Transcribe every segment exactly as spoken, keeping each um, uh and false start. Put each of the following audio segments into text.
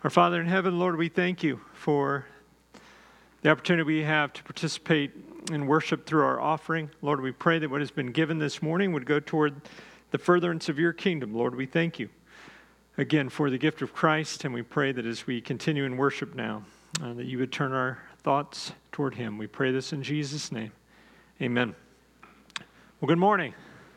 Our Father in heaven, Lord, we thank you for the opportunity we have to participate in worship through our offering. Lord, we pray that what has been given this morning would go toward the furtherance of your kingdom. Lord, we thank you again for the gift of Christ, and we pray that as we continue in worship now, uh, that you would turn our thoughts toward him. We pray this in Jesus' name. Amen. Well, good morning.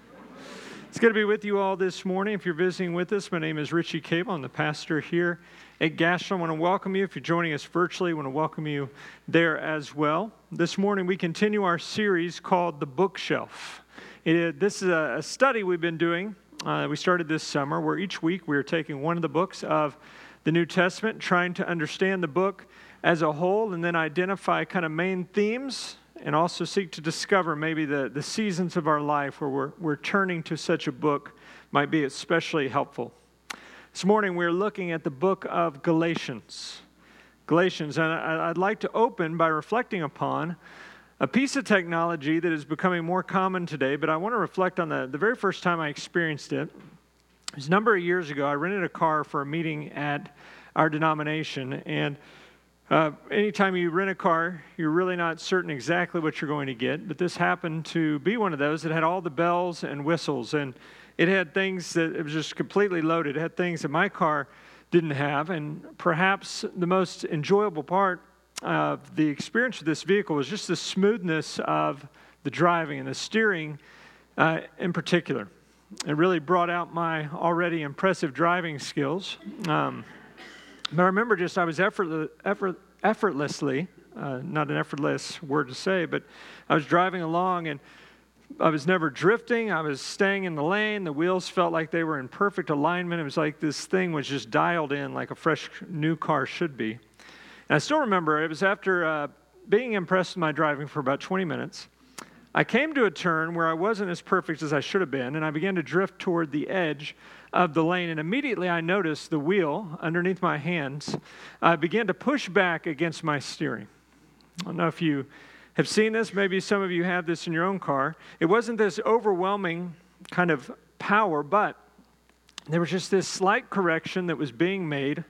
It's good to be with you all this morning. If you're visiting with us, my name is Richie Cable. I'm the pastor here at Gashel. I want to welcome you. If you're joining us virtually, I want to welcome you there as well. This morning, we continue our series called The Bookshelf. It, this is a, a study we've been doing. Uh, we started this summer, where each week we are taking one of the books of the New Testament, trying to understand the book as a whole, and then identify kind of main themes, and also seek to discover maybe the, the seasons of our life where we're, we're turning to such a book might be especially helpful. This morning we're looking at the book of Galatians. Galatians, and I, I'd like to open by reflecting upon a piece of technology that is becoming more common today, but I want to reflect on the, the very first time I experienced it. It was a number of years ago. I rented a car for a meeting at our denomination, and Uh, anytime you rent a car, you're really not certain exactly what you're going to get, but this happened to be one of those that had all the bells and whistles, and it had things that, it was just completely loaded. It had things that my car didn't have, and perhaps the most enjoyable part of the experience of this vehicle was just the smoothness of the driving and the steering uh, in particular. It really brought out my already impressive driving skills. Um, But I remember just I was effortless, effort, effortlessly, uh, not an effortless word to say, but I was driving along and I was never drifting. I was staying in the lane. The wheels felt like they were in perfect alignment. It was like this thing was just dialed in like a fresh new car should be. And I still remember it was after uh, being impressed with my driving for about twenty minutes. I came to a turn where I wasn't as perfect as I should have been, and I began to drift toward the edge of the lane, and immediately I noticed the wheel underneath my hands uh, began to push back against my steering. I don't know if you have seen this. Maybe some of you have this in your own car. It wasn't this overwhelming kind of power, but there was just this slight correction that was being made.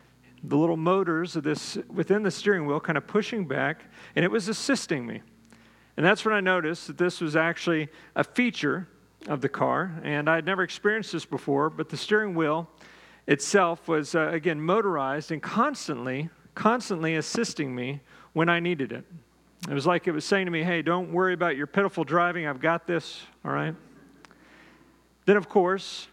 The little motors of this within the steering wheel kind of pushing back, and it was assisting me. And that's when I noticed that this was actually a feature of the car, and I had never experienced this before, but the steering wheel itself was, uh, again, motorized and constantly, constantly assisting me when I needed it. It was like it was saying to me, hey, don't worry about your pitiful driving, I've got this, all right? Then, of course,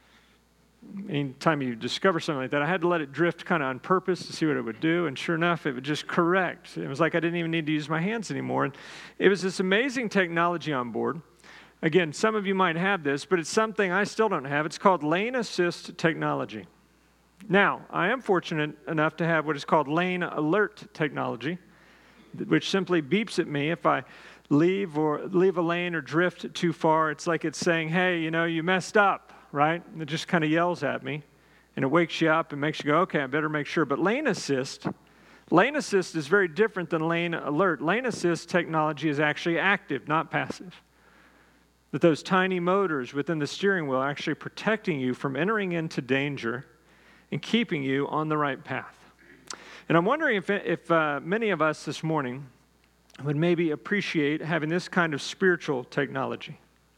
anytime you discover something like that, I had to let it drift kind of on purpose to see what it would do, and sure enough, it would just correct. It was like I didn't even need to use my hands anymore. And it was this amazing technology on board. Again, some of you might have this, but it's something I still don't have. It's called lane assist technology. Now, I am fortunate enough to have what is called lane alert technology, which simply beeps at me if I leave or leave a lane or drift too far. It's like it's saying, hey, you know, you messed up, right? And it just kind of yells at me, and it wakes you up and makes you go, okay, I better make sure. But lane assist, lane assist is very different than lane alert. Lane assist technology is actually active, not passive. That those tiny motors within the steering wheel are actually protecting you from entering into danger and keeping you on the right path. And I'm wondering if, if uh, many of us this morning would maybe appreciate having this kind of spiritual technology.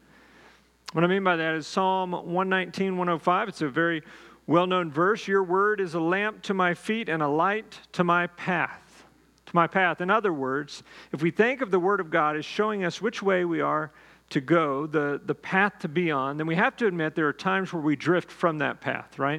What I mean by that is Psalm one nineteen, one oh five. It's a very well-known verse. Your word is a lamp to my feet and a light to my path. To my path. In other words, if we think of the word of God as showing us which way we are to go, the, the path to be on, then we have to admit there are times where we drift from that path, right?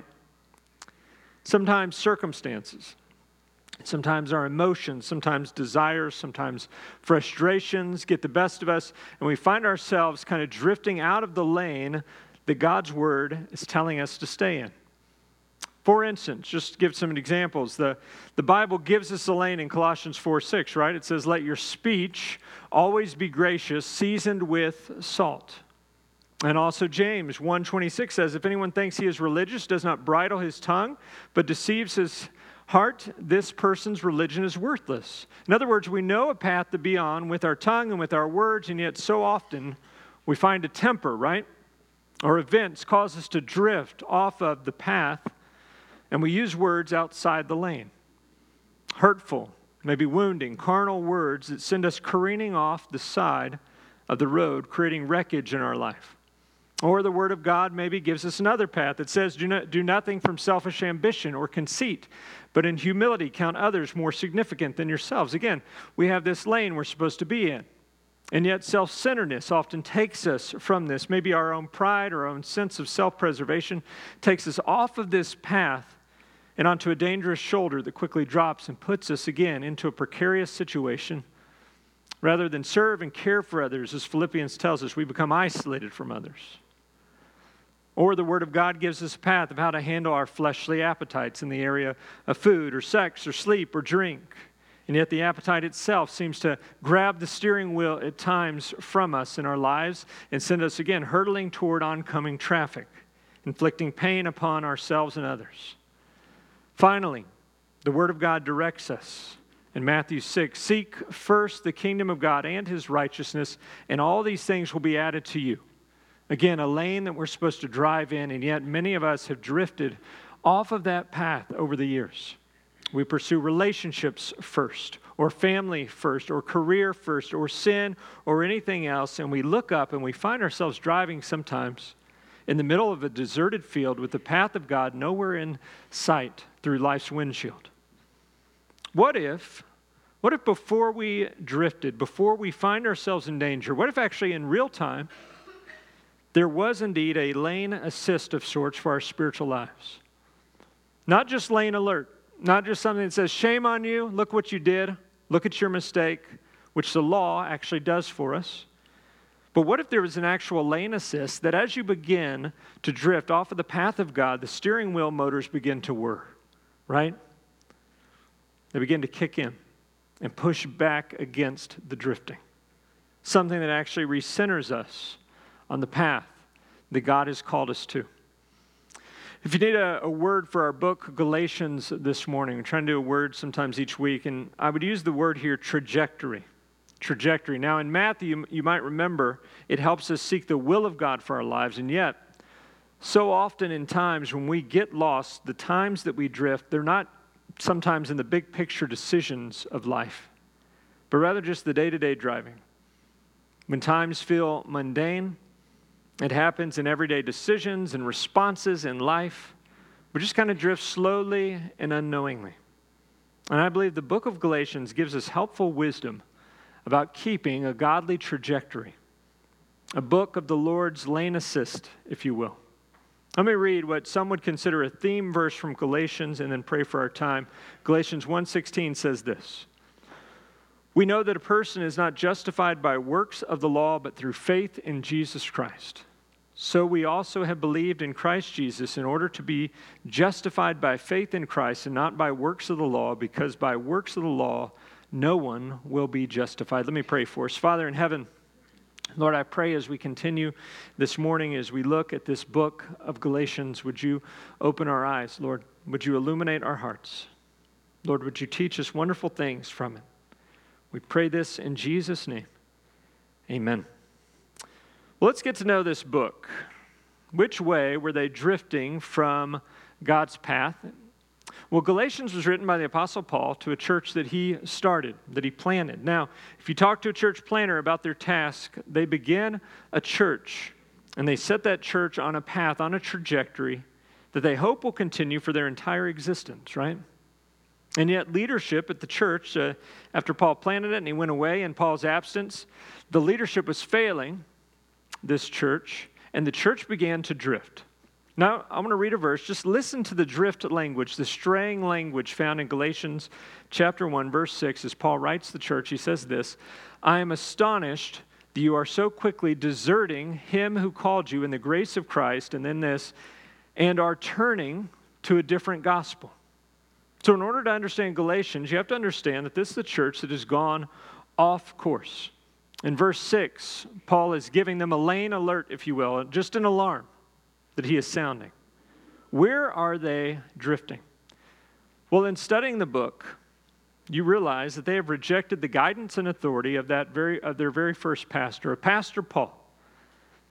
Sometimes circumstances, sometimes our emotions, sometimes desires, sometimes frustrations get the best of us, and we find ourselves kind of drifting out of the lane that God's word is telling us to stay in. For instance, just to give some examples, the, the Bible gives us a lane in Colossians four six, right? It says, let your speech always be gracious, seasoned with salt. And also James one twenty-six says, if anyone thinks he is religious, does not bridle his tongue, but deceives his heart, this person's religion is worthless. In other words, we know a path to be on with our tongue and with our words, and yet so often we find a temper, right? Or events cause us to drift off of the path and we use words outside the lane. Hurtful, maybe wounding, carnal words that send us careening off the side of the road, creating wreckage in our life. Or the Word of God maybe gives us another path that says, do, not, do nothing from selfish ambition or conceit, but in humility count others more significant than yourselves. Again, we have this lane we're supposed to be in. And yet self-centeredness often takes us from this. Maybe our own pride, our own sense of self-preservation takes us off of this path and onto a dangerous shoulder that quickly drops and puts us again into a precarious situation. Rather than serve and care for others, as Philippians tells us, we become isolated from others. Or the Word of God gives us a path of how to handle our fleshly appetites in the area of food or sex or sleep or drink. And yet the appetite itself seems to grab the steering wheel at times from us in our lives and send us again hurtling toward oncoming traffic, inflicting pain upon ourselves and others. Finally, the Word of God directs us in Matthew six, seek first the kingdom of God and His righteousness, and all these things will be added to you. Again, a lane that we're supposed to drive in, and yet many of us have drifted off of that path over the years. We pursue relationships first, or family first, or career first, or sin, or anything else, and we look up and we find ourselves driving sometimes in the middle of a deserted field with the path of God nowhere in sight through life's windshield. What if, what if before we drifted, before we find ourselves in danger, what if actually in real time, there was indeed a lane assist of sorts for our spiritual lives? Not just lane alert, not just something that says, shame on you, look what you did, look at your mistake, which the law actually does for us. But what if there was an actual lane assist that as you begin to drift off of the path of God, the steering wheel motors begin to whir, right? They begin to kick in and push back against the drifting. Something that actually recenters us on the path that God has called us to. If you need a, a word for our book, Galatians, this morning, we're trying to do a word sometimes each week, and I would use the word here, trajectory. Trajectory. Now, in Matthew, you might remember, it helps us seek the will of God for our lives, and yet, so often in times when we get lost, the times that we drift, they're not sometimes in the big picture decisions of life, but rather just the day-to-day driving. When times feel mundane, it happens in everyday decisions and responses in life. We just kind of drift slowly and unknowingly. And I believe the book of Galatians gives us helpful wisdom about keeping a godly trajectory, a book of the Lord's lane assist, if you will. Let me read what some would consider a theme verse from Galatians and then pray for our time. Galatians one sixteen says this: we know that a person is not justified by works of the law, but through faith in Jesus Christ. So we also have believed in Christ Jesus in order to be justified by faith in Christ and not by works of the law, because by works of the law no one will be justified. Let me pray for us. Father in heaven, Lord, I pray as we continue this morning, as we look at this book of Galatians, would you open our eyes, Lord? Would you illuminate our hearts? Lord, would you teach us wonderful things from it? We pray this in Jesus' name. Amen. Well, let's get to know this book. Which way were they drifting from God's path? Well, Galatians was written by the Apostle Paul to a church that he started, that he planted. Now, if you talk to a church planter about their task, they begin a church, and they set that church on a path, on a trajectory that they hope will continue for their entire existence, right? And yet leadership at the church, uh, after Paul planted it and he went away in Paul's absence, the leadership was failing this church, and the church began to drift. Now, I'm going to read a verse. Just listen to the drift language, the straying language found in Galatians chapter one, verse six, as Paul writes to the church. He says this: I am astonished that you are so quickly deserting him who called you in the grace of Christ, and then this, and are turning to a different gospel. So in order to understand Galatians, you have to understand that this is the church that has gone off course. In verse six, Paul is giving them a lane alert, if you will, just an alarm that he is sounding. Where are they drifting? Well, in studying the book, you realize that they have rejected the guidance and authority of that very of their very first pastor, Pastor Paul.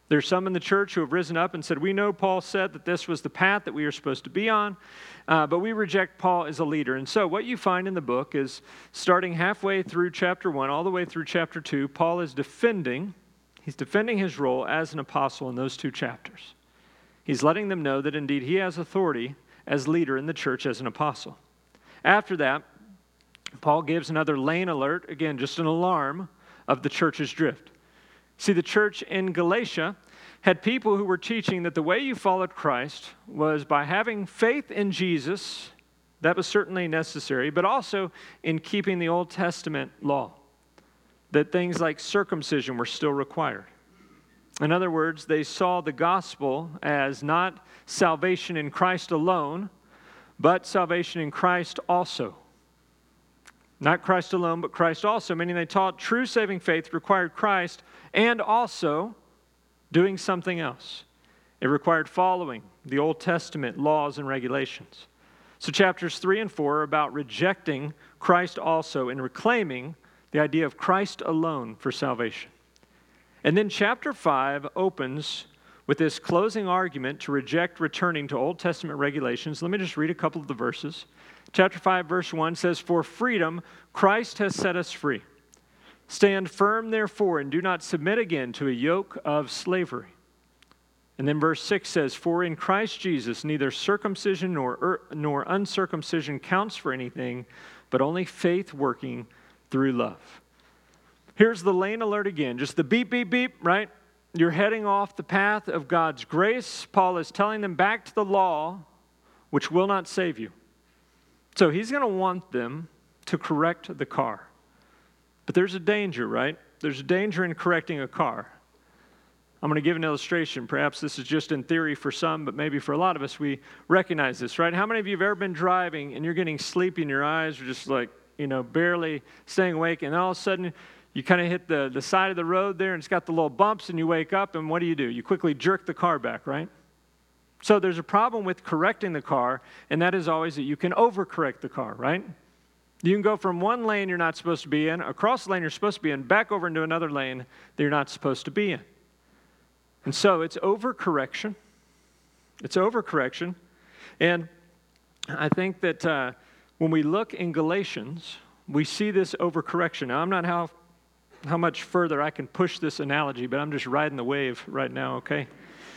There's some in the church who have risen up and said, we know Paul said that this was the path that we are supposed to be on, uh, but we reject Paul as a leader. And so what you find in the book is, starting halfway through chapter one, all the way through chapter two, Paul is defending, he's defending his role as an apostle in those two chapters. He's letting them know that indeed he has authority as leader in the church as an apostle. After that, Paul gives another lane alert, again, just an alarm of the church's drift. See, the church in Galatia had people who were teaching that the way you followed Christ was by having faith in Jesus. That was certainly necessary, but also in keeping the Old Testament law, that things like circumcision were still required. In other words, they saw the gospel as not salvation in Christ alone, but salvation in Christ also. Not Christ alone, but Christ also, meaning they taught true saving faith required Christ and also doing something else. It required following the Old Testament laws and regulations. So chapters three and four are about rejecting Christ also and reclaiming the idea of Christ alone for salvation. And then chapter five opens with this closing argument to reject returning to Old Testament regulations. Let me just read a couple of the verses. Chapter five, verse one says, "For freedom Christ has set us free. Stand firm, therefore, and do not submit again to a yoke of slavery." And then verse six says, "For in Christ Jesus neither circumcision nor, er, nor uncircumcision counts for anything, but only faith working through love." Here's the lane alert again, just the beep, beep, beep, right? You're heading off the path of God's grace. Paul is telling them back to the law, which will not save you. So he's going to want them to correct the car. But there's a danger, right? There's a danger in correcting a car. I'm going to give an illustration. Perhaps this is just in theory for some, but maybe for a lot of us, we recognize this, right? How many of you have ever been driving and you're getting sleepy and your eyes are just like, you know, barely staying awake, and all of a sudden you kind of hit the, the side of the road there and it's got the little bumps and you wake up, and what do you do? You quickly jerk the car back, right? So there's a problem with correcting the car, and that is always that you can overcorrect the car, right? You can go from one lane you're not supposed to be in, across the lane you're supposed to be in, back over into another lane that you're not supposed to be in. And so it's overcorrection. It's overcorrection. And I think that uh, when we look in Galatians, we see this overcorrection. Now, I'm not how, how much further I can push this analogy, but I'm just riding the wave right now, okay?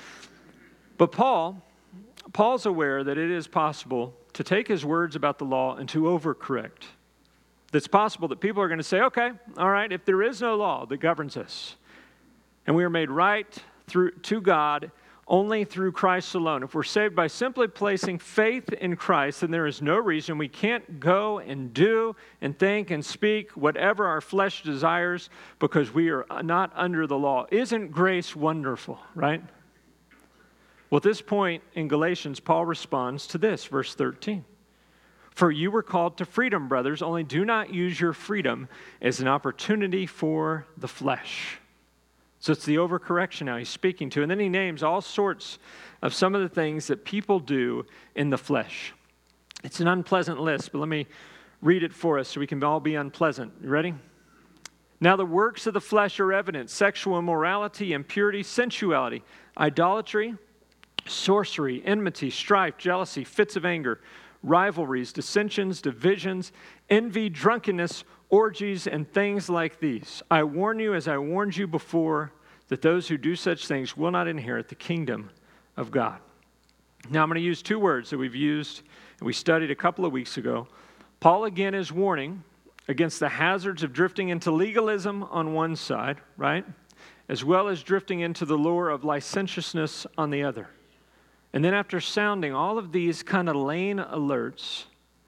But Paul, Paul's aware that it is possible to take his words about the law and to overcorrect. It's possible that people are going to say, okay, all right, if there is no law that governs us, and we are made right through to God only through Christ alone, if we're saved by simply placing faith in Christ, then there is no reason we can't go and do and think and speak whatever our flesh desires because we are not under the law. Isn't grace wonderful, right? Well, at this point in Galatians, Paul responds to this, verse thirteen. "For you were called to freedom, brothers, only do not use your freedom as an opportunity for the flesh." So it's the overcorrection now he's speaking to. And then he names all sorts of some of the things that people do in the flesh. It's an unpleasant list, but let me read it for us so we can all be unpleasant. You ready? "Now the works of the flesh are evident: sexual immorality, impurity, sensuality, idolatry, sorcery, enmity, strife, jealousy, fits of anger, rivalries, dissensions, divisions, envy, drunkenness, orgies, and things like these. I warn you, as I warned you before, that those who do such things will not inherit the kingdom of God." Now I'm going to use two words that we've used and we studied a couple of weeks ago. Paul again is warning against the hazards of drifting into legalism on one side, right? As well as drifting into the lure of licentiousness on the other. And then after sounding all of these kind of lane alerts,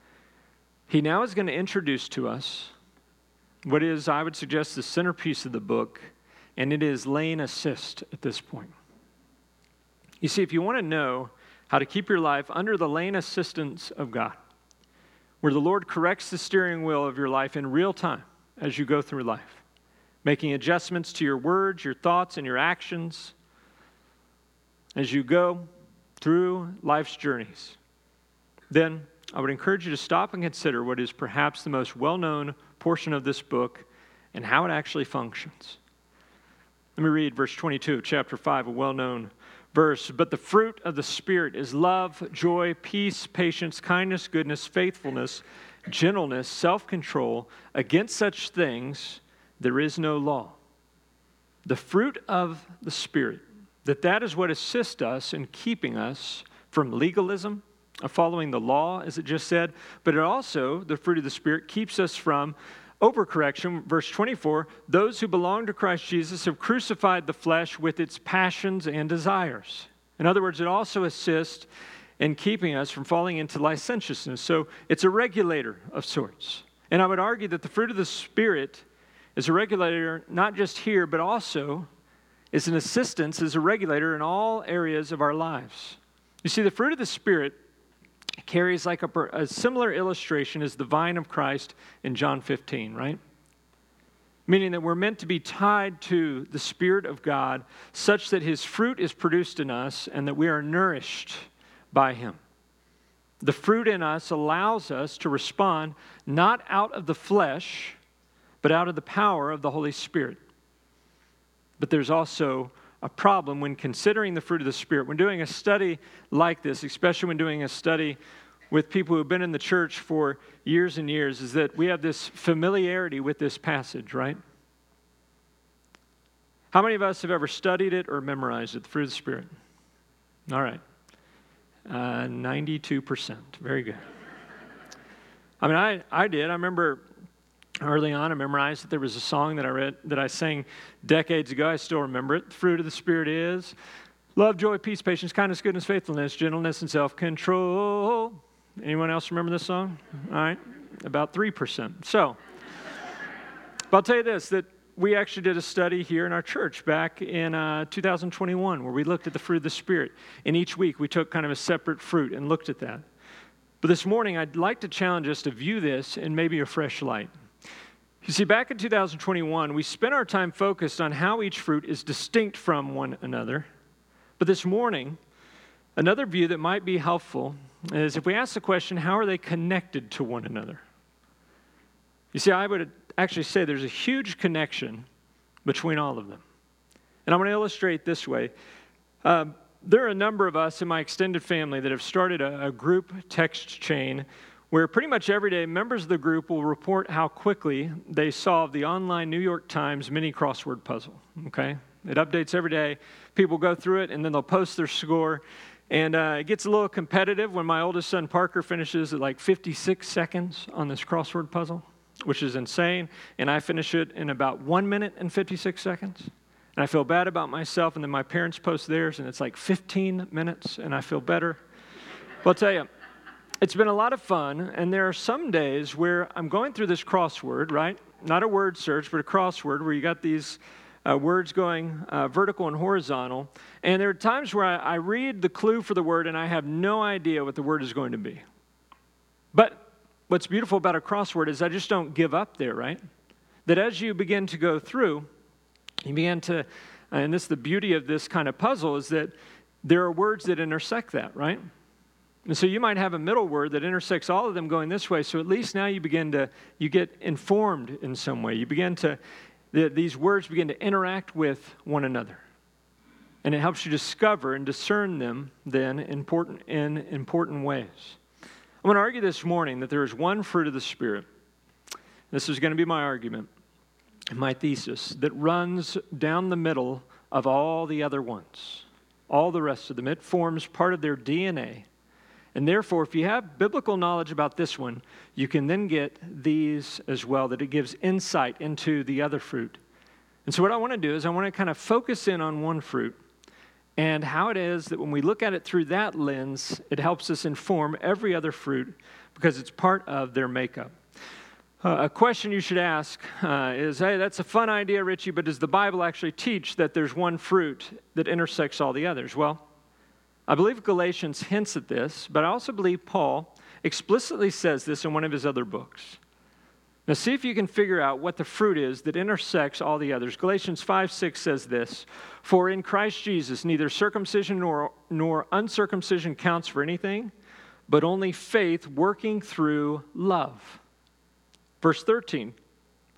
he now is going to introduce to us what is, I would suggest, the centerpiece of the book, and it is lane assist at this point. You see, if you want to know how to keep your life under the lane assistance of God, where the Lord corrects the steering wheel of your life in real time as you go through life, making adjustments to your words, your thoughts, and your actions as you go through life's journeys, then I would encourage you to stop and consider what is perhaps the most well-known portion of this book and how it actually functions. Let me read verse twenty-two of chapter five, a well-known verse. But the fruit of the Spirit is love, joy, peace, patience, kindness, goodness, faithfulness, gentleness, self-control. Against such things there is no law. The fruit of the Spirit, that that is what assists us in keeping us from legalism, of following the law, as it just said, but it also, the fruit of the Spirit, keeps us from overcorrection. Verse twenty-four, those who belong to Christ Jesus have crucified the flesh with its passions and desires. In other words, it also assists in keeping us from falling into licentiousness. So it's a regulator of sorts. And I would argue that the fruit of the Spirit is a regulator not just here, but also is an assistance, is a regulator in all areas of our lives. You see, the fruit of the Spirit carries like a, a similar illustration as the vine of Christ in John fifteen, right? Meaning that we're meant to be tied to the Spirit of God such that His fruit is produced in us and that we are nourished by Him. The fruit in us allows us to respond not out of the flesh, but out of the power of the Holy Spirit. But there's also a problem when considering the fruit of the Spirit. When doing a study like this, especially when doing a study with people who have been in the church for years and years, is that we have this familiarity with this passage, right? How many of us have ever studied it or memorized it, the fruit of the Spirit? All right. Uh, ninety-two percent. Very good. I mean, I, I did. I remember early on, I memorized that there was a song that I read, that I sang decades ago. I still remember it. The fruit of the Spirit is love, joy, peace, patience, kindness, goodness, faithfulness, gentleness, and self-control. Anyone else remember this song? All right, about three percent. So, but I'll tell you this, that we actually did a study here in our church back in uh, two thousand twenty-one where we looked at the fruit of the Spirit. And each week we took kind of a separate fruit and looked at that. But this morning I'd like to challenge us to view this in maybe a fresh light. You see, back in two thousand twenty-one, we spent our time focused on how each fruit is distinct from one another. But this morning, another view that might be helpful is if we ask the question, how are they connected to one another? You see, I would actually say there's a huge connection between all of them. And I'm going to illustrate this way. Um, there are a number of us in my extended family that have started a, a group text chain where pretty much every day members of the group will report how quickly they solve the online New York Times mini crossword puzzle, okay? It updates every day. People go through it, and then they'll post their score. And uh, it gets a little competitive when my oldest son, Parker, finishes at like fifty-six seconds on this crossword puzzle, which is insane. And I finish it in about one minute and fifty-six seconds. And I feel bad about myself, and then my parents post theirs, and it's like fifteen minutes, and I feel better. Well, I'll tell you, it's been a lot of fun, and there are some days where I'm going through this crossword, right? Not a word search, but a crossword where you got these uh, words going uh, vertical and horizontal. And there are times where I, I read the clue for the word, and I have no idea what the word is going to be. But what's beautiful about a crossword is I just don't give up there, right? That as you begin to go through, you begin to, and this is the beauty of this kind of puzzle, is that there are words that intersect that, right? And so you might have a middle word that intersects all of them going this way, so at least now you begin to, you get informed in some way. You begin to, the, these words begin to interact with one another. And it helps you discover and discern them then important, in important ways. I'm going to argue this morning that there is one fruit of the Spirit. This is going to be my argument, my thesis, that runs down the middle of all the other ones, all the rest of them. It forms part of their D N A. And therefore, if you have biblical knowledge about this one, you can then get these as well, that it gives insight into the other fruit. And so what I want to do is I want to kind of focus in on one fruit and how it is that when we look at it through that lens, it helps us inform every other fruit because it's part of their makeup. Uh, a question you should ask uh, is, hey, that's a fun idea, Richie, but does the Bible actually teach that there's one fruit that intersects all the others? Well, I believe Galatians hints at this, but I also believe Paul explicitly says this in one of his other books. Now see if you can figure out what the fruit is that intersects all the others. Galatians five six says this, "For in Christ Jesus neither circumcision nor, nor uncircumcision counts for anything, but only faith working through love." Verse thirteen,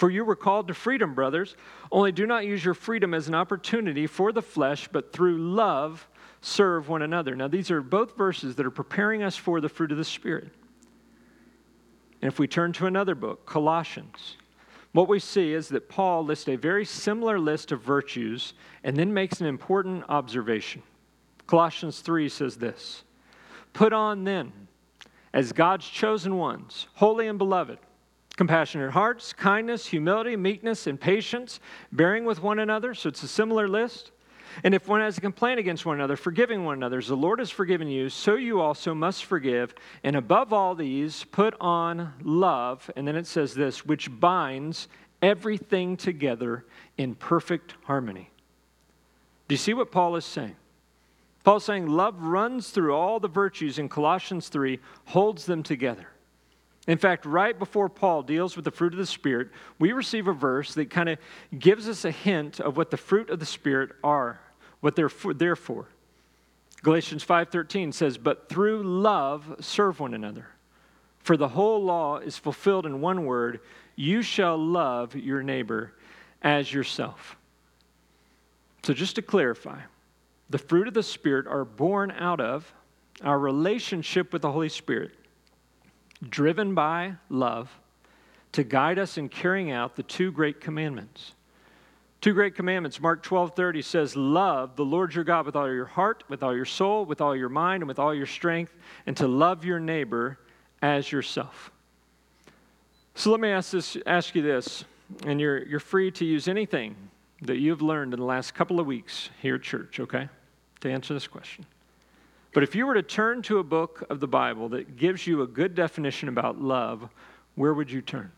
For you were called to freedom, brothers. Only do not use your freedom as an opportunity for the flesh, but through love serve one another. Now, these are both verses that are preparing us for the fruit of the Spirit. And if we turn to another book, Colossians, what we see is that Paul lists a very similar list of virtues and then makes an important observation. Colossians three says this, "Put on then, as God's chosen ones, holy and beloved, compassionate hearts, kindness, humility, meekness, and patience, bearing with one another." So it's a similar list. "And if one has a complaint against one another, forgiving one another, as the Lord has forgiven you, so you also must forgive. And above all these, put on love." And then it says this, "which binds everything together in perfect harmony." Do you see what Paul is saying? Paul's saying love runs through all the virtues in Colossians three, holds them together. In fact, right before Paul deals with the fruit of the Spirit, we receive a verse that kind of gives us a hint of what the fruit of the Spirit are, what they're for, there for. Galatians five thirteen says, "But through love serve one another. For the whole law is fulfilled in one word, you shall love your neighbor as yourself." So just to clarify, the fruit of the Spirit are born out of our relationship with the Holy Spirit, driven by love, to guide us in carrying out the two great commandments. Two great commandments. Mark twelve thirty says, "Love the Lord your God with all your heart, with all your soul, with all your mind, and with all your strength, and to love your neighbor as yourself." So let me ask this, ask you this, and you're, you're free to use anything that you've learned in the last couple of weeks here at church, okay, to answer this question. But if you were to turn to a book of the Bible that gives you a good definition about love, where would you turn?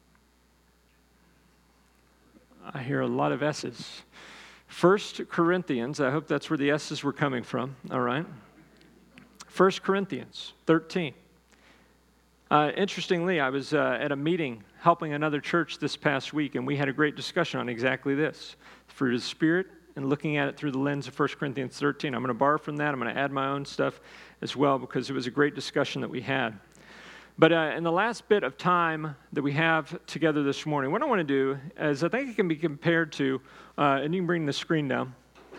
I hear a lot of S's. First Corinthians, I hope that's where the S's were coming from, all right? First Corinthians thirteen. Uh, interestingly, I was uh, at a meeting helping another church this past week, and we had a great discussion on exactly this, the fruit of the Spirit, and looking at it through the lens of First Corinthians thirteen. I'm going to borrow from that. I'm going to add my own stuff as well because it was a great discussion that we had. But uh, in the last bit of time that we have together this morning, what I want to do is I think it can be compared to, uh, and you can bring the screen down.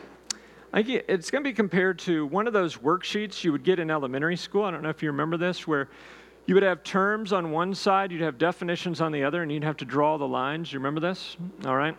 I think it's going to be compared to one of those worksheets you would get in elementary school. I don't know if you remember this, where you would have terms on one side, you'd have definitions on the other, and you'd have to draw the lines. You remember this? All right.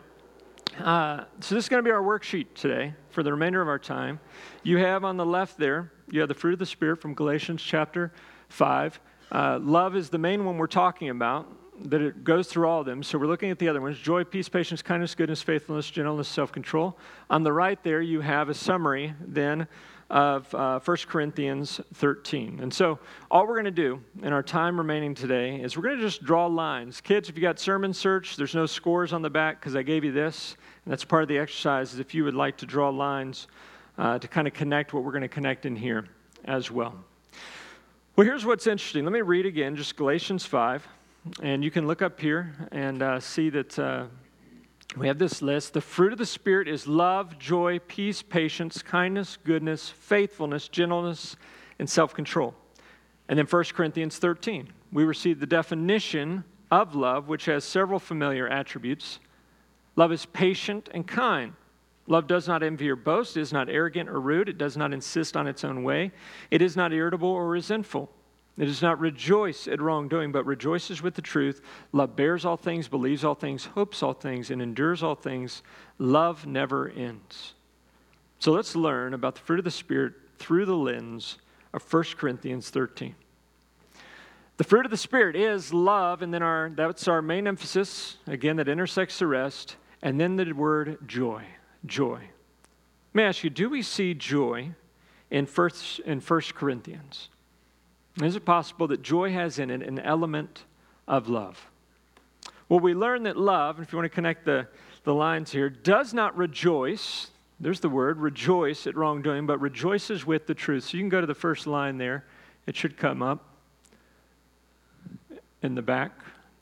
Uh, so this is going to be our worksheet today for the remainder of our time. You have on the left there, you have the fruit of the Spirit from Galatians chapter five. Uh, love is the main one we're talking about, that it goes through all of them. So we're looking at the other ones: joy, peace, patience, kindness, goodness, faithfulness, gentleness, self-control. On the right there, you have a summary then of uh, First Corinthians thirteen. And so all we're going to do in our time remaining today is we're going to just draw lines. Kids, if you got Sermon Search, there's no scores on the back because I gave you this. And that's part of the exercise, is if you would like to draw lines uh, to kind of connect what we're going to connect in here as well. Well, here's what's interesting. Let me read again, just Galatians five. And you can look up here and uh, see that uh, we have this list. The fruit of the Spirit is love, joy, peace, patience, kindness, goodness, faithfulness, gentleness, and self-control. And then First Corinthians thirteen, we receive the definition of love, which has several familiar attributes. Love is patient and kind. Love does not envy or boast. It is not arrogant or rude. It does not insist on its own way. It is not irritable or resentful. It does not rejoice at wrongdoing, but rejoices with the truth. Love bears all things, believes all things, hopes all things, and endures all things. Love never ends. So let's learn about the fruit of the Spirit through the lens of First Corinthians thirteen. The fruit of the Spirit is love, and then our that's our main emphasis, again, that intersects the rest, and then the word joy. Joy. Let me ask you, do we see joy in First, in First Corinthians? Is it possible that joy has in it an element of love? Well, we learn that love, if you want to connect the, the lines here, does not rejoice, there's the word, rejoice at wrongdoing, but rejoices with the truth. So you can go to the first line there. It should come up in the back.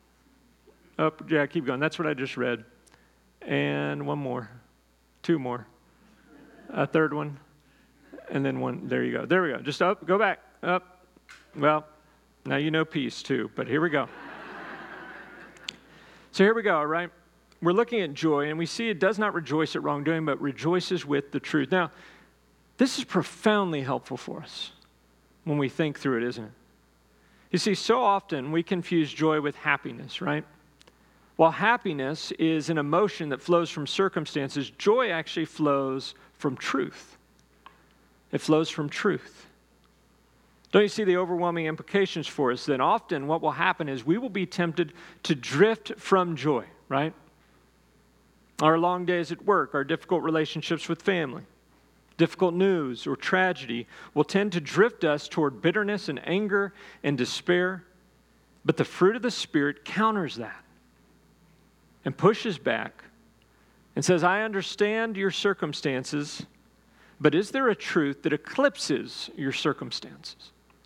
Oh, yeah, keep going. That's what I just read. And one more. Two more. A third one. And then one. There you go. There we go. Just up. Go back. Up. Well, now you know peace too, but here we go. So here we go, all right? We're looking at joy, and we see it does not rejoice at wrongdoing, but rejoices with the truth. Now, this is profoundly helpful for us when we think through it, isn't it? You see, so often we confuse joy with happiness, right? While happiness is an emotion that flows from circumstances, joy actually flows from truth. It flows from truth. Don't you see the overwhelming implications for us? Then often what will happen is we will be tempted to drift from joy, right? Our long days at work, our difficult relationships with family, difficult news or tragedy will tend to drift us toward bitterness and anger and despair. But the fruit of the Spirit counters that and pushes back and says, I understand your circumstances, but is there a truth that eclipses your circumstances?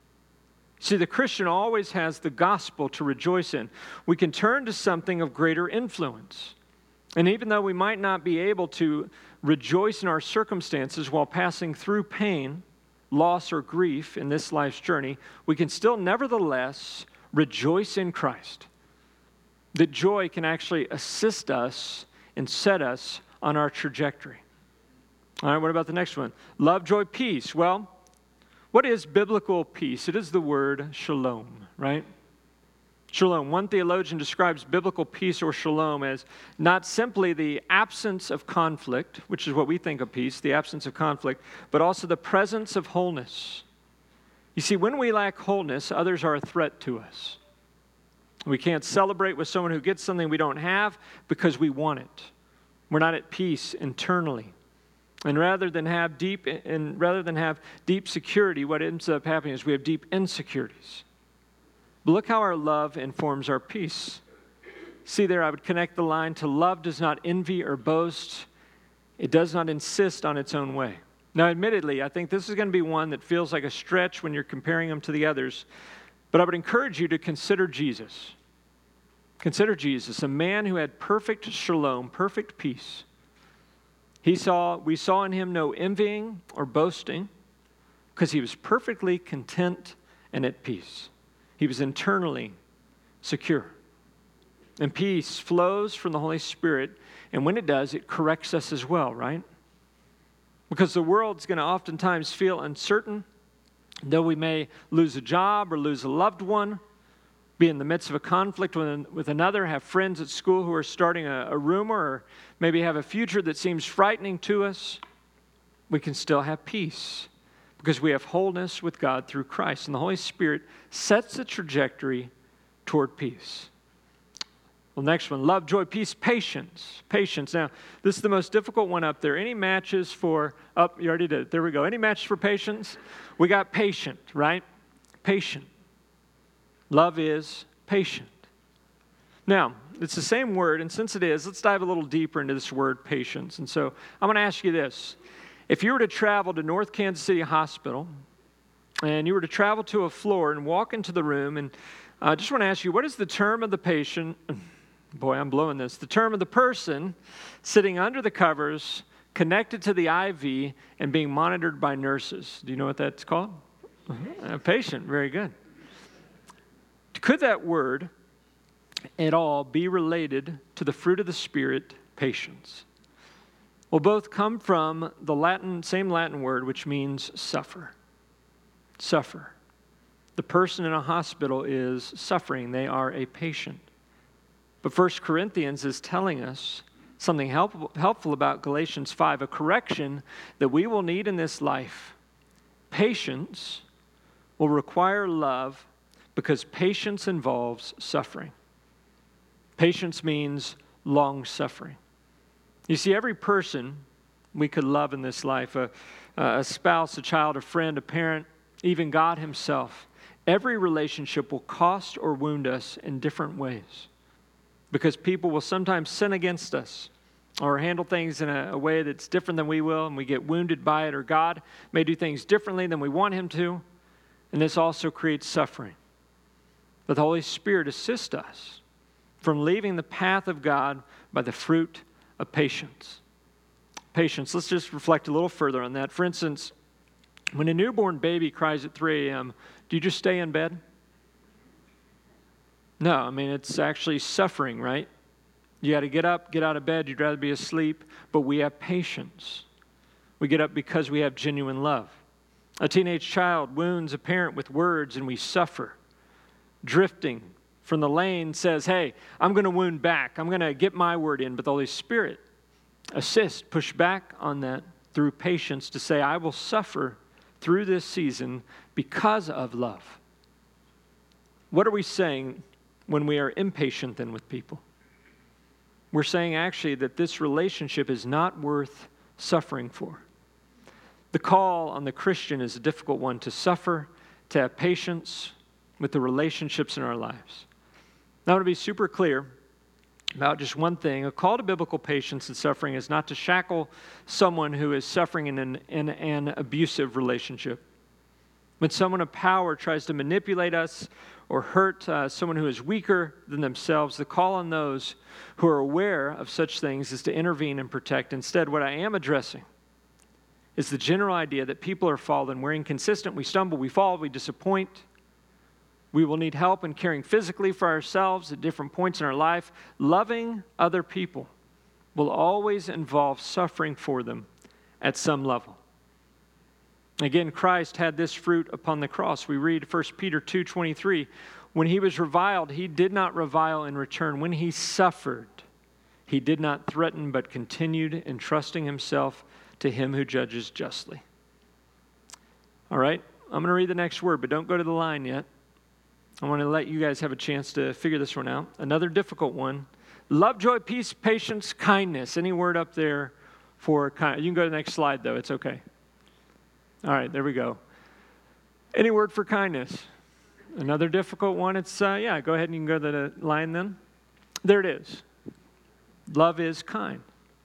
See, the Christian always has the gospel to rejoice in. We can turn to something of greater influence. And even though we might not be able to rejoice in our circumstances while passing through pain, loss, or grief in this life's journey, we can still nevertheless rejoice in Christ. That joy can actually assist us and set us on our trajectory. All right, what about the next one? Love, joy, peace. Well, what is biblical peace? It is the word shalom, right? Shalom. One theologian describes biblical peace or shalom as not simply the absence of conflict, which is what we think of peace, the absence of conflict, but also the presence of wholeness. You see, when we lack wholeness, others are a threat to us. We can't celebrate with someone who gets something we don't have because we want it. We're not at peace internally. And rather than have deep and rather than have deep security, what ends up happening is we have deep insecurities. But look how our love informs our peace. See there, I would connect the line to love does not envy or boast. It does not insist on its own way. Now, admittedly, I think this is going to be one that feels like a stretch when you're comparing them to the others. But I would encourage you to consider Jesus. Consider Jesus, a man who had perfect shalom, perfect peace. He saw, we saw in him no envying or boasting because he was perfectly content and at peace. He was internally secure. And peace flows from the Holy Spirit, and when it does, it corrects us as well, right? Because the world's going to oftentimes feel uncertain, though we may lose a job or lose a loved one, be in the midst of a conflict with, with another, have friends at school who are starting a, a rumor, or maybe have a future that seems frightening to us, we can still have peace because we have wholeness with God through Christ. And the Holy Spirit sets the trajectory toward peace. Well, next one, love, joy, peace, patience. Patience. Now, this is the most difficult one up there. Any matches for, up, oh, you already did it. There we go. Any matches for patience? We got patient, right? Patient. Love is patient. Now, it's the same word, and since it is, let's dive a little deeper into this word patience. And so I'm going to ask you this. If you were to travel to North Kansas City Hospital, and you were to travel to a floor and walk into the room, and I just want to ask you, what is the term of the patient? Boy, I'm blowing this. The term of the person sitting under the covers, connected to the I V, and being monitored by nurses. Do you know what that's called? Uh-huh. A patient. Very good. Could that word at all be related to the fruit of the Spirit, patience? Well, both come from the Latin, same Latin word, which means suffer. Suffer. The person in a hospital is suffering. They are a patient. But First Corinthians is telling us something helpful, helpful about Galatians five, a correction that we will need in this life. Patience will require love because patience involves suffering. Patience means long suffering. You see, every person we could love in this life, a, a spouse, a child, a friend, a parent, even God himself, every relationship will cost or wound us in different ways because people will sometimes sin against us or handle things in a, a way that's different than we will, and we get wounded by it, or God may do things differently than we want him to, and this also creates suffering. But the Holy Spirit assists us from leaving the path of God by the fruit of patience. Patience. Let's just reflect a little further on that. For instance, when a newborn baby cries at three a.m., do you just stay in bed? No, I mean, it's actually suffering, right? You got to get up, get out of bed. You'd rather be asleep, but we have patience. We get up because we have genuine love. A teenage child wounds a parent with words, and we suffer. Drifting from the lane says, hey, I'm going to wound back. I'm going to get my word in. But the Holy Spirit assists, push back on that through patience to say, I will suffer through this season because of love. What are we saying when we are impatient then with people? We're saying actually that this relationship is not worth suffering for. The call on the Christian is a difficult one, to suffer, to have patience with the relationships in our lives. Now, I want to be super clear about just one thing. A call to biblical patience and suffering is not to shackle someone who is suffering in an, in an abusive relationship. When someone of power tries to manipulate us or hurt uh, someone who is weaker than themselves, the call on those who are aware of such things is to intervene and protect. Instead, what I am addressing is the general idea that people are fallen. We're inconsistent, we stumble, we fall, we disappoint. We will need help in caring physically for ourselves at different points in our life. Loving other people will always involve suffering for them at some level. Again, Christ had this fruit upon the cross. We read First Peter two twenty-three. When he was reviled, he did not revile in return. When he suffered, he did not threaten, but continued entrusting himself to him who judges justly. All right, I'm going to read the next word, but don't go to the line yet. I want to let you guys have a chance to figure this one out. Another difficult one. Love, joy, peace, patience, kindness. Any word up there for kindness? You can go to the next slide, though. It's okay. All right, there we go. Any word for kindness? Another difficult one. It's, uh, yeah, go ahead and you can go to the line then. There it is. Love is kind.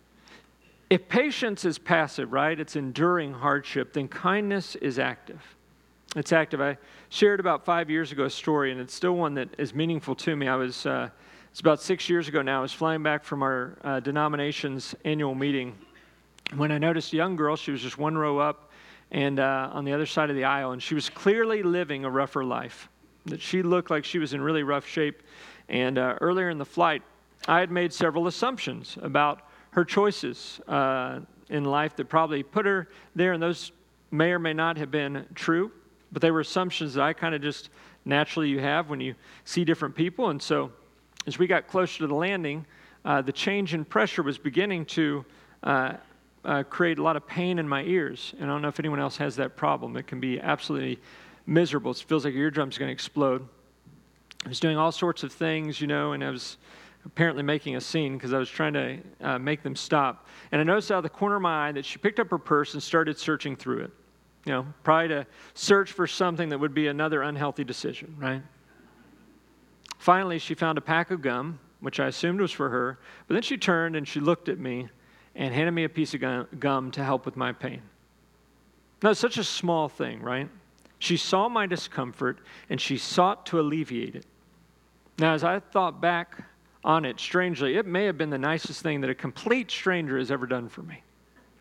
If patience is passive, right, it's enduring hardship, then kindness is active. It's active. I shared about five years ago a story, and it's still one that is meaningful to me. I was, uh, it's about six years ago now, I was flying back from our uh, denomination's annual meeting when I noticed a young girl. She was just one row up and uh, on the other side of the aisle, and she was clearly living a rougher life. That she looked like she was in really rough shape. And uh, earlier in the flight, I had made several assumptions about her choices uh, in life that probably put her there, and those may or may not have been true, but they were assumptions that I kind of just naturally you have when you see different people. And so as we got closer to the landing, uh, the change in pressure was beginning to uh, uh, create a lot of pain in my ears. And I don't know if anyone else has that problem. It can be absolutely miserable. It feels like your eardrum's going to explode. I was doing all sorts of things, you know, and I was apparently making a scene because I was trying to uh, make them stop. And I noticed out of the corner of my eye that she picked up her purse and started searching through it. You know, probably to search for something that would be another unhealthy decision, right? Finally, she found a pack of gum, which I assumed was for her. But then she turned and she looked at me and handed me a piece of gum to help with my pain. Now, it's such a small thing, right? She saw my discomfort and she sought to alleviate it. Now, as I thought back on it, strangely, it may have been the nicest thing that a complete stranger has ever done for me.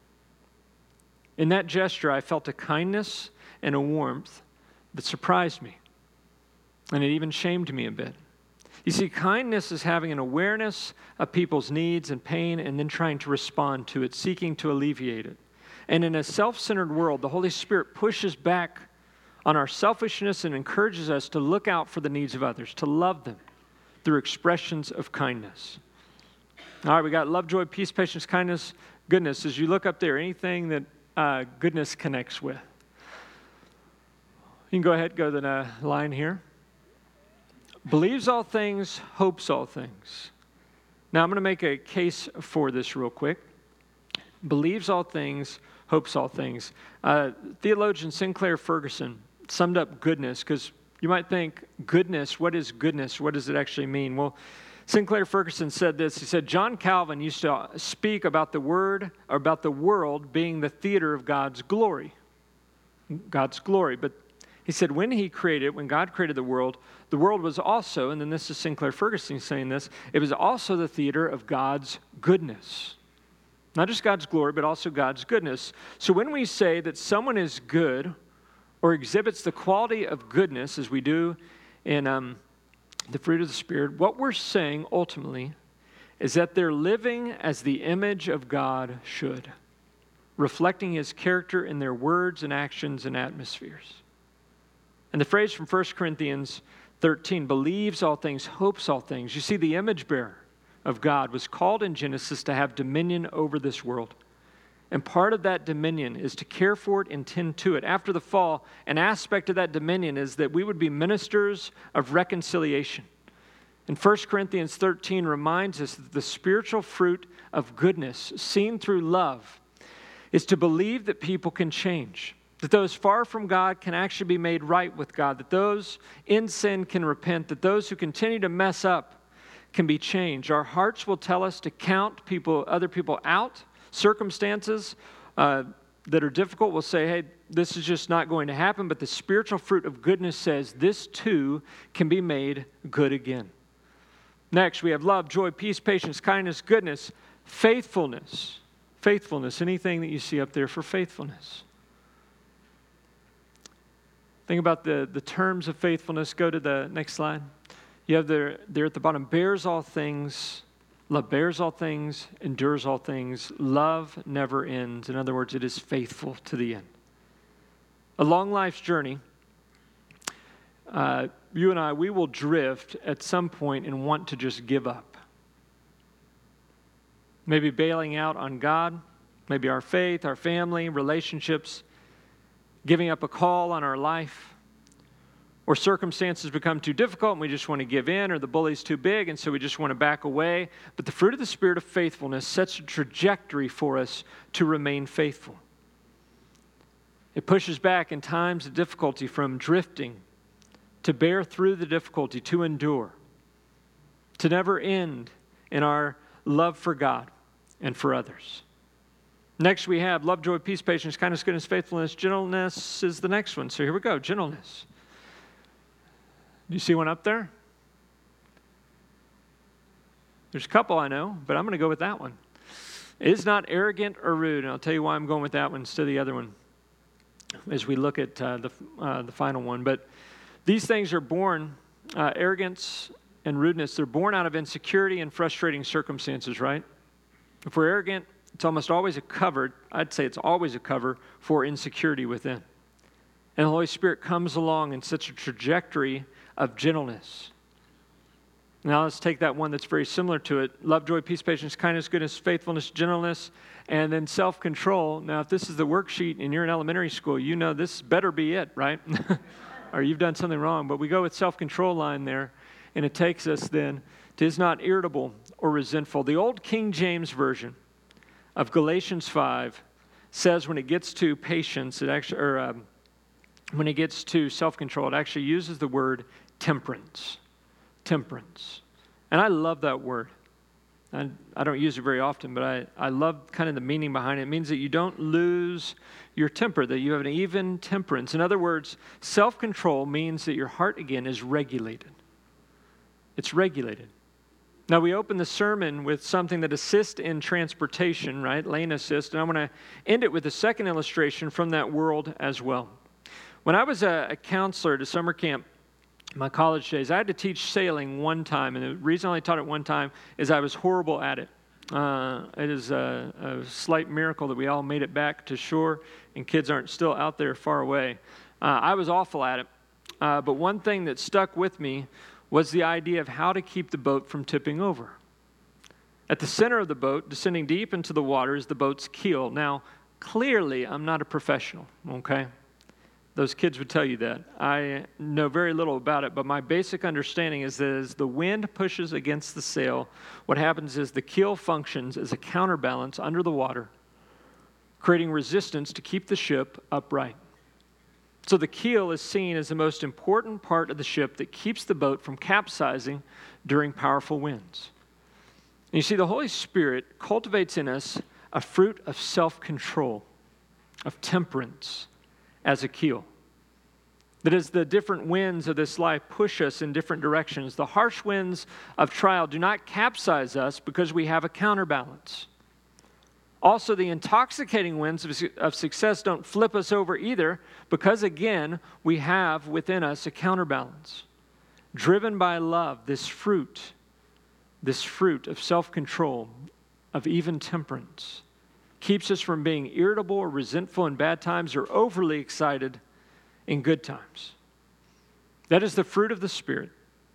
In that gesture, I felt a kindness and a warmth that surprised me, and it even shamed me a bit. You see, kindness is having an awareness of people's needs and pain and then trying to respond to it, seeking to alleviate it. And in a self-centered world, the Holy Spirit pushes back on our selfishness and encourages us to look out for the needs of others, to love them through expressions of kindness. All right, we got love, joy, peace, patience, kindness, goodness. As you look up there, anything that uh, goodness connects with. You can go ahead, go to the line here. Believes all things, hopes all things. Now, I'm going to make a case for this real quick. Believes all things, hopes all things. Uh, theologian Sinclair Ferguson summed up goodness, because you might think, goodness, what is goodness? What does it actually mean? Well, Sinclair Ferguson said this. He said, John Calvin used to speak about the word, or about the world being the theater of God's glory. God's glory. But he said when he created, when God created the world, the world was also, and then this is Sinclair Ferguson saying this, it was also the theater of God's goodness. Not just God's glory, but also God's goodness. So when we say that someone is good or exhibits the quality of goodness, as we do in um, the fruit of the Spirit, what we're saying ultimately is that they're living as the image of God should, reflecting his character in their words and actions and atmospheres. And the phrase from First Corinthians thirteen, believes all things, hopes all things. You see, the image bearer of God was called in Genesis to have dominion over this world. And part of that dominion is to care for it and tend to it. After the fall, an aspect of that dominion is that we would be ministers of reconciliation. And First Corinthians thirteen reminds us that the spiritual fruit of goodness seen through love is to believe that people can change, that those far from God can actually be made right with God, that those in sin can repent, that those who continue to mess up can be changed. Our hearts will tell us to count people, other people out. Circumstances uh, that are difficult will say, hey, this is just not going to happen. But the spiritual fruit of goodness says this too can be made good again. Next, we have love, joy, peace, patience, kindness, goodness, faithfulness. Faithfulness, anything that you see up there for faithfulness. Think about the, the terms of faithfulness. Go to the next slide. You have there, there at the bottom, bears all things. Love bears all things, endures all things. Love never ends. In other words, it is faithful to the end. A long life's journey, uh, you and I, we will drift at some point and want to just give up. Maybe bailing out on God, maybe our faith, our family, relationships, giving up a call on our life, or circumstances become too difficult and we just want to give in, or the bully's too big and so we just want to back away. But the fruit of the Spirit of faithfulness sets a trajectory for us to remain faithful. It pushes back in times of difficulty from drifting to bear through the difficulty, to endure, to never end in our love for God and for others. Next we have love, joy, peace, patience, kindness, goodness, faithfulness. Gentleness is the next one. So here we go, gentleness. Do you see one up there? There's a couple I know, but I'm going to go with that one. It is not arrogant or rude, and I'll tell you why I'm going with that one instead of the other one as we look at uh, the uh, the final one. But these things are born, uh, arrogance and rudeness, they're born out of insecurity and frustrating circumstances, right? If we're arrogant, it's almost always a cover, I'd say it's always a cover for insecurity within. And the Holy Spirit comes along in such a trajectory of gentleness. Now let's take that one that's very similar to it. Love, joy, peace, patience, kindness, goodness, faithfulness, gentleness, and then self-control. Now if this is the worksheet and you're in elementary school, you know this better be it, right? Or you've done something wrong. But we go with self-control line there, and it takes us then to is not irritable or resentful. The old King James Version of Galatians five says when it gets to patience, it actually, or um, when it gets to self-control, it actually uses the word temperance. Temperance. And I love that word. I, I don't use it very often, but I, I love kind of the meaning behind it. It means that you don't lose your temper, that you have an even temperance. In other words, self-control means that your heart, again, is regulated. It's regulated. Now, we open the sermon with something that assists in transportation, right? Lane assist. And I'm going to end it with a second illustration from that world as well. When I was a, a counselor at a summer camp, my college days, I had to teach sailing one time, and the reason I only taught it one time is I was horrible at it. Uh, it is a, a slight miracle that we all made it back to shore, and kids aren't still out there far away. Uh, I was awful at it, uh, but one thing that stuck with me was the idea of how to keep the boat from tipping over. At the center of the boat, descending deep into the water, is the boat's keel. Now, clearly, I'm not a professional, okay? Those kids would tell you that. I know very little about it, but my basic understanding is that as the wind pushes against the sail, what happens is the keel functions as a counterbalance under the water, creating resistance to keep the ship upright. So the keel is seen as the most important part of the ship that keeps the boat from capsizing during powerful winds. And you see, the Holy Spirit cultivates in us a fruit of self-control, of temperance, as a keel. That as the different winds of this life push us in different directions, the harsh winds of trial do not capsize us because we have a counterbalance. Also, the intoxicating winds of, of success don't flip us over either because, again, we have within us a counterbalance. Driven by love, this fruit this fruit of self-control, of even temperance, keeps us from being irritable or resentful in bad times or overly excited in good times. That is the fruit of the Spirit.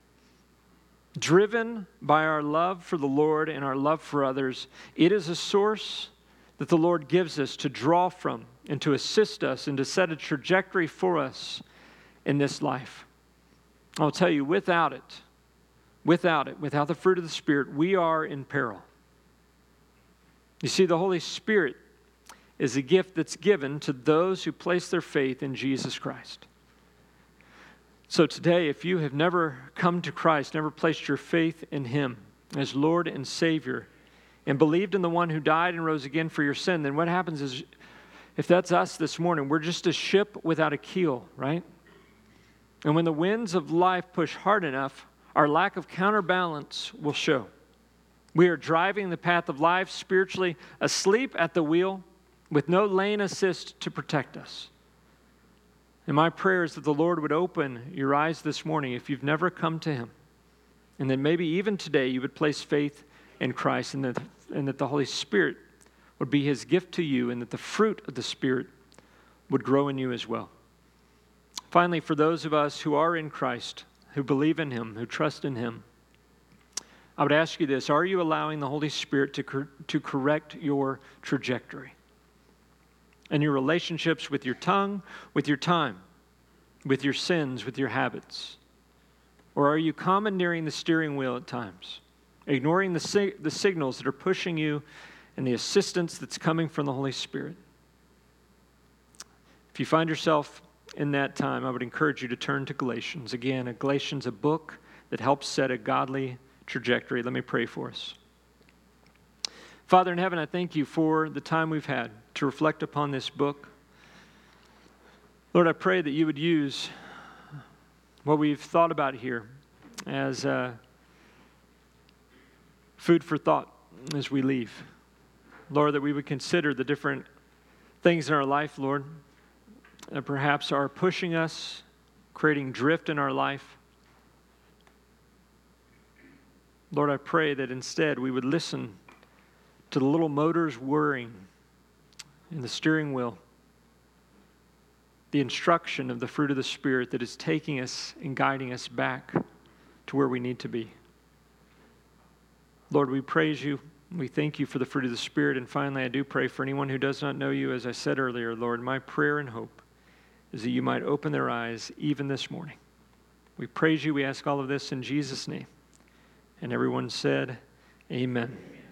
Driven by our love for the Lord and our love for others, it is a source that the Lord gives us to draw from and to assist us and to set a trajectory for us in this life. I'll tell you, without it, without it, without the fruit of the Spirit, we are in peril. You see, the Holy Spirit is a gift that's given to those who place their faith in Jesus Christ. So today, if you have never come to Christ, never placed your faith in Him as Lord and Savior, and believed in the one who died and rose again for your sin, then what happens is, if that's us this morning, we're just a ship without a keel, right? And when the winds of life push hard enough, our lack of counterbalance will show. We are driving the path of life spiritually asleep at the wheel with no lane assist to protect us. And my prayer is that the Lord would open your eyes this morning if you've never come to Him. And that maybe even today you would place faith in Christ, and that, and that the Holy Spirit would be His gift to you, and that the fruit of the Spirit would grow in you as well. Finally, for those of us who are in Christ, who believe in Him, who trust in Him, I would ask you this: are you allowing the Holy Spirit to, cor- to correct your trajectory? And your relationships with your tongue, with your time, with your sins, with your habits? Or are you commandeering the steering wheel at times, ignoring the, sig- the signals that are pushing you and the assistance that's coming from the Holy Spirit? If you find yourself in that time, I would encourage you to turn to Galatians. Again, a Galatians, a book that helps set a godly trajectory. Let me pray for us. Father in heaven, I thank you for the time we've had to reflect upon this book. Lord, I pray that you would use what we've thought about here as uh, food for thought as we leave. Lord, that we would consider the different things in our life, Lord, that perhaps are pushing us, creating drift in our life. Lord, I pray that instead we would listen to the little motors whirring in the steering wheel, the instruction of the fruit of the Spirit that is taking us and guiding us back to where we need to be. Lord, we praise you. We thank you for the fruit of the Spirit. And finally, I do pray for anyone who does not know you. As I said earlier, Lord, my prayer and hope is that you might open their eyes even this morning. We praise you. We ask all of this in Jesus' name. And everyone said, amen.